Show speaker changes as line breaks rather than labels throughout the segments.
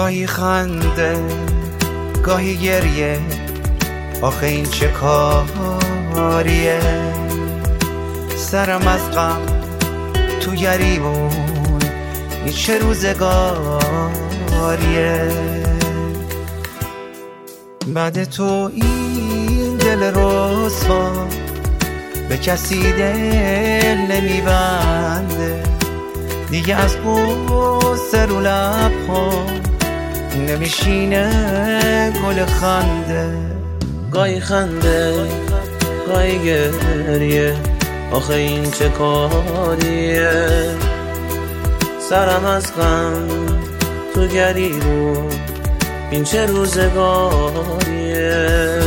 گاهی خنده گاهی گریه، آخه این چه کاریه؟ سرم از غم تو گریبون، این چه روزگاریه؟ بعد تو این دل رسوا به کسی دل نمیبنده، دیگه از غصه رو لب‌ها نمیشینه گل خنده.
گاهی خنده گاهی گریه، آخه این چه کاریه؟ سرم از غم تو گریبون، این چه روزگاریه؟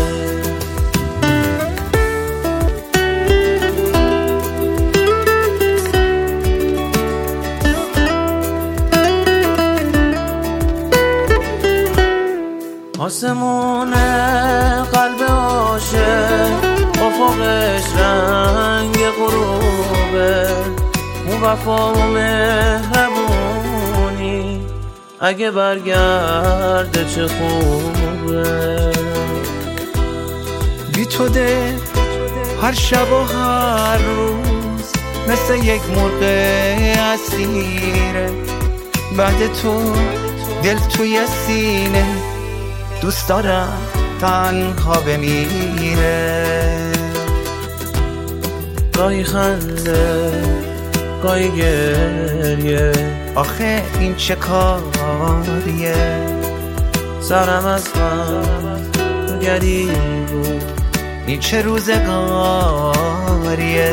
آسمون قلب عاشق افقش رنگ غروبه، اون وفا و مهربونی اگه برگرده چه خوبه.
بی تو ده هر شب و هر روز مثل یک مرغ اسیره، بعد تو دل توی سینه دوست دارم تنها بمیره.
گاهی خنده گاهی گریه،
آخه این چه کاریه؟
سرم از غم تو گریبون،
این چه روزگاریه؟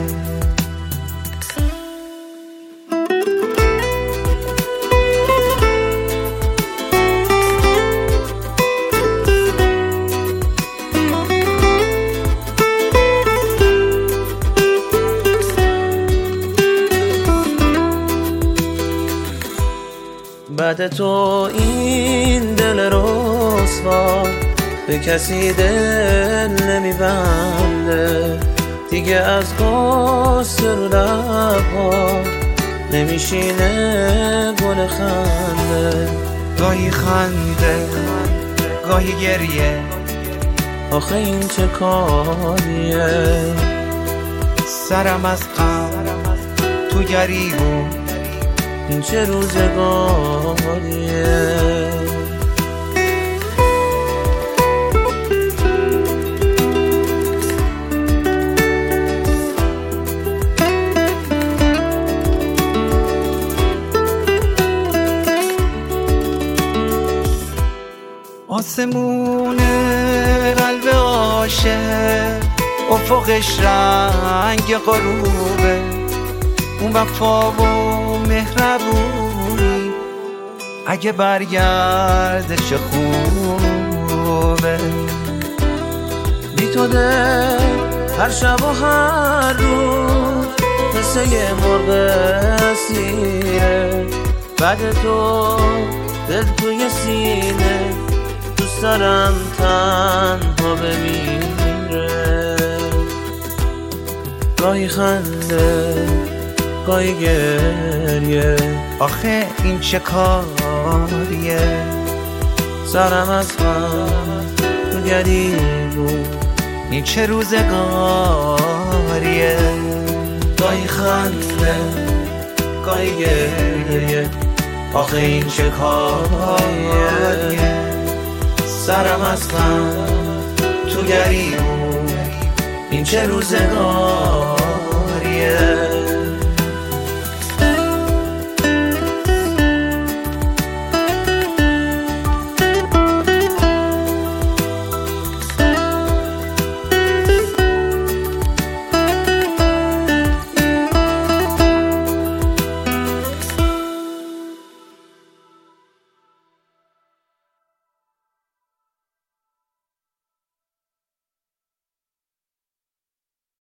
بعد تو این دل رسوا به کسی دل نمیبنده، دیگه از غصه رو لب‌ها نمیشینه گل خنده.
گاهی خنده گاهی گریه،
آخه این چه کاریه؟
سرم از غم تو گریبون،
این چه روزگاریه؟
آسمون قلب عاشق افقش رنگ غروبه، اون وفا و مهربونی اگه برگرده چه خوبه.
بی تو دل هر شب و هر روز مثل یه مرغ اسیره، بعد تو دل توی سینه دوست دارم تنها بمیره. گاهی خنده گاهی گریه،
آخه این چه کاریه؟
سرم از غم تو گریبون،
این چه روزگاریه؟
گاهی خنده گاهی گریه، آخه این چه کاریه؟ سرم از غم تو گریبون، این چه روزگاریه؟